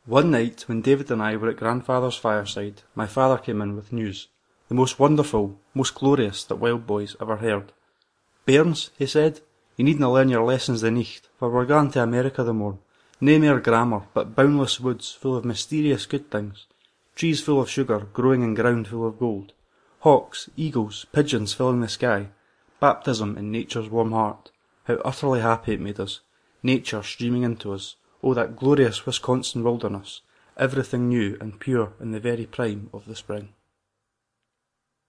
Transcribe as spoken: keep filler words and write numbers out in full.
One night, when David and I were at grandfather's fireside, my father came in with news, the most wonderful, most glorious that wild boys ever heard. "Bairns," he said, "you needna learn your lessons the nicht, for we're going to America the morn. Nae mere grammar, but boundless woods full of mysterious good things, trees full of sugar growing in ground full of gold, hawks, eagles, pigeons filling the sky, baptism in nature's warm heart. How utterly happy it made us, nature streaming into us, oh, that glorious Wisconsin wilderness, everything new and pure in the very prime of the spring."